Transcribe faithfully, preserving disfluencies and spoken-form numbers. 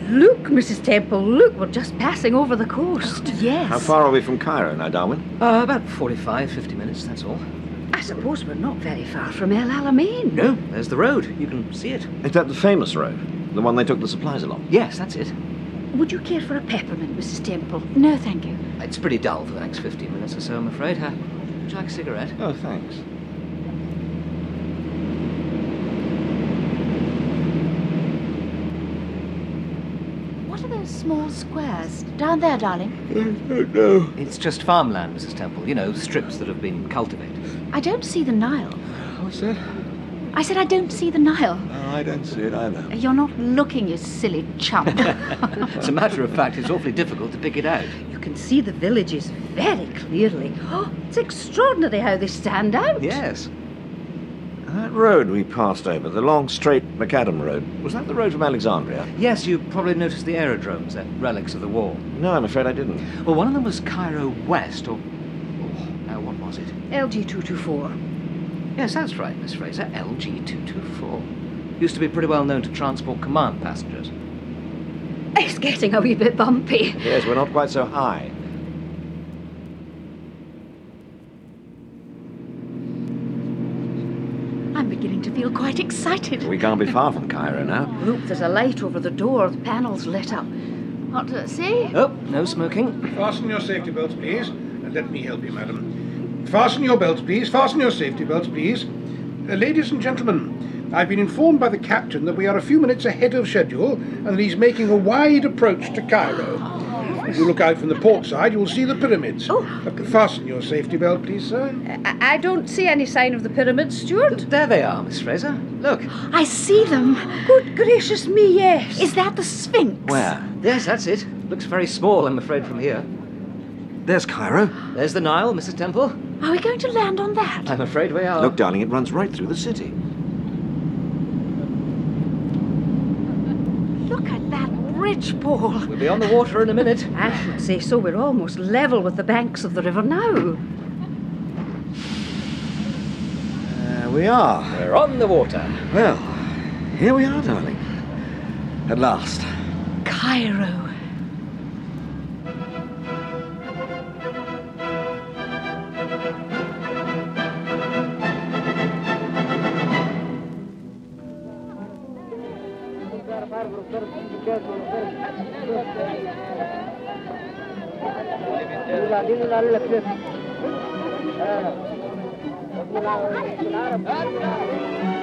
Look, Missus Temple, look, we're just passing over the coast. Yes. How far are we from Cairo now, Darwin? Uh, about forty-five, fifty minutes, that's all. I suppose we're not very far from El Alamein. No, there's the road. You can see it. Is that the famous road? The one they took the supplies along? Yes, that's it. Would you care for a peppermint, Missus Temple? No, thank you. It's pretty dull for the next fifteen minutes or so, I'm afraid. Uh, would you like a cigarette? Oh, thanks. What are those small squares? Down there, darling? No. It's just farmland, Missus Temple. You know, strips that have been cultivated. I don't see the Nile. What's that? I said I don't see the Nile. No, I don't see it either. You're not looking, you silly chump. As a matter of fact, it's awfully difficult to pick it out. You can see the villages very clearly. Oh, it's extraordinary how they stand out. Yes. That road we passed over, the long, straight macadam road, was that the road from Alexandria? Yes, you probably noticed the aerodromes, they're relics of the war. No, I'm afraid I didn't. Well, one of them was Cairo West, or... Oh, now, what was it? L G two two four. Yes, that's right, Miss Fraser, L G two two four. Used to be pretty well known to transport command passengers. It's getting a wee bit bumpy. Yes, we're not quite so high. I'm beginning to feel quite excited. We can't be far from Cairo now. Look, there's a light over the door. The panel's lit up. What does it say? Oh, no smoking. Fasten your safety belts, please, and let me help you, madam. Fasten your belts, please. Fasten your safety belts, please. Uh, ladies and gentlemen, I've been informed by the captain that we are a few minutes ahead of schedule and that he's making a wide approach to Cairo. If you look out from the port side, you'll see the pyramids. Oh. Uh, fasten your safety belt, please, sir. I, I don't see any sign of the pyramids, Stuart. There they are, Miss Fraser. Look. I see them. Good gracious me, yes. Is that the Sphinx? Where? Yes, that's it. Looks very small, I'm afraid, from here. There's Cairo. There's the Nile, Missus Temple. Are we going to land on that? I'm afraid we are. Look, darling, it runs right through the city. Look at that bridge, Paul. We'll be on the water in a minute. I should say so. We're almost level with the banks of the river now. There we are. We're on the water. Well, here we are, darling. At last. Cairo. Dil